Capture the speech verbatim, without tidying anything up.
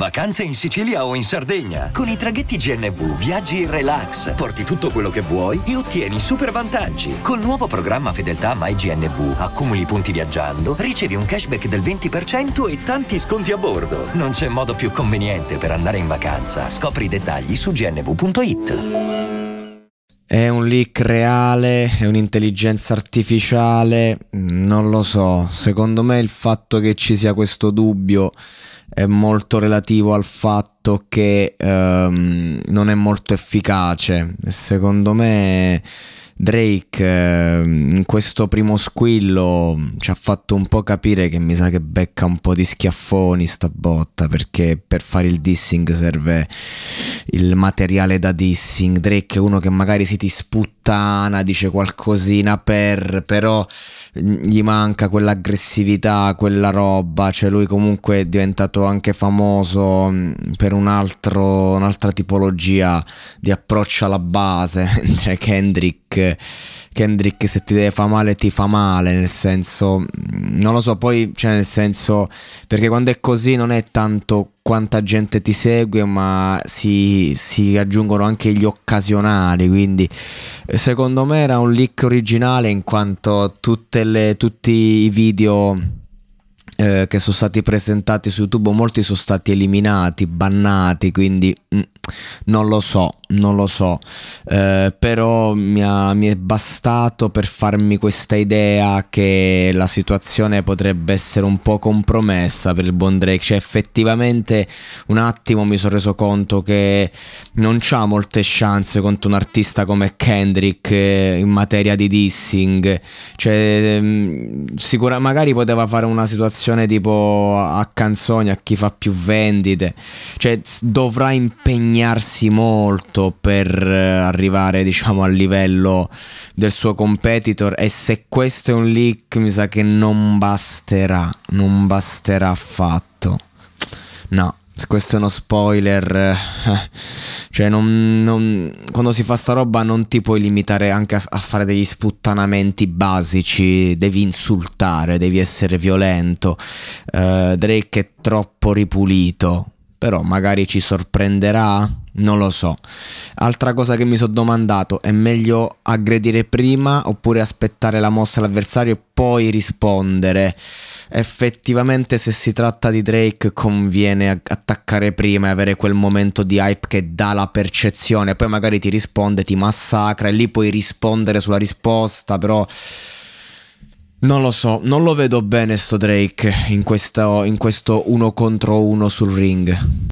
Vacanze in Sicilia o in Sardegna. Con i traghetti G N V viaggi in relax, porti tutto quello che vuoi e ottieni super vantaggi. Col nuovo programma Fedeltà MyGNV accumuli punti viaggiando, ricevi un cashback del venti per cento e tanti sconti a bordo. Non c'è modo più conveniente per andare in vacanza. Scopri i dettagli su g n v punto i t. È un leak reale? È un'intelligenza artificiale? Non lo so. Secondo me il fatto che ci sia questo dubbio è molto relativo al fatto che um, non è molto efficace. Secondo me Drake eh, in questo primo squillo ci ha fatto un po' capire che mi sa che becca un po' di schiaffoni sta botta, perché per fare il dissing serve il materiale da dissing. Drake è uno che magari si ti sputtana, dice qualcosina per, però gli manca quell'aggressività, quella roba. Cioè lui comunque è diventato anche famoso per un altro, un'altra tipologia di approccio alla base, mentre Kendrick Kendrick se ti deve fa male ti fa male, nel senso, non lo so, poi cioè nel senso, perché quando è così non è tanto quanta gente ti segue, ma si, si aggiungono anche gli occasionali. Quindi secondo me era un leak originale, in quanto tutte le, tutti i video eh, che sono stati presentati su YouTube, molti sono stati eliminati, bannati, quindi mm, non lo so, non lo so, eh, però mi, ha, mi è bastato per farmi questa idea che la situazione potrebbe essere un po' compromessa per il buon Drake. Cioè effettivamente un attimo mi sono reso conto che non c'ha molte chance contro un artista come Kendrick eh, in materia di dissing. Cioè mh, sicura, magari poteva fare una situazione tipo a canzoni, a chi fa più vendite, cioè dovrà impegnarsi molto per arrivare, diciamo, al livello del suo competitor, e se questo è un leak mi sa che non basterà, non basterà affatto. No, se questo è uno spoiler, eh, cioè non, non, quando si fa sta roba non ti puoi limitare anche a, a fare degli sputtanamenti basici, devi insultare, devi essere violento. uh, Drake è troppo ripulito, però magari ci sorprenderà, non lo so. Altra cosa che mi sono domandato: è meglio aggredire prima oppure aspettare la mossa all'avversario e poi rispondere? Effettivamente se si tratta di Drake conviene attaccare prima e avere quel momento di hype che dà la percezione, poi magari ti risponde, ti massacra e lì puoi rispondere sulla risposta. Però non lo so, non lo vedo bene sto Drake in questo, in questo uno contro uno sul ring.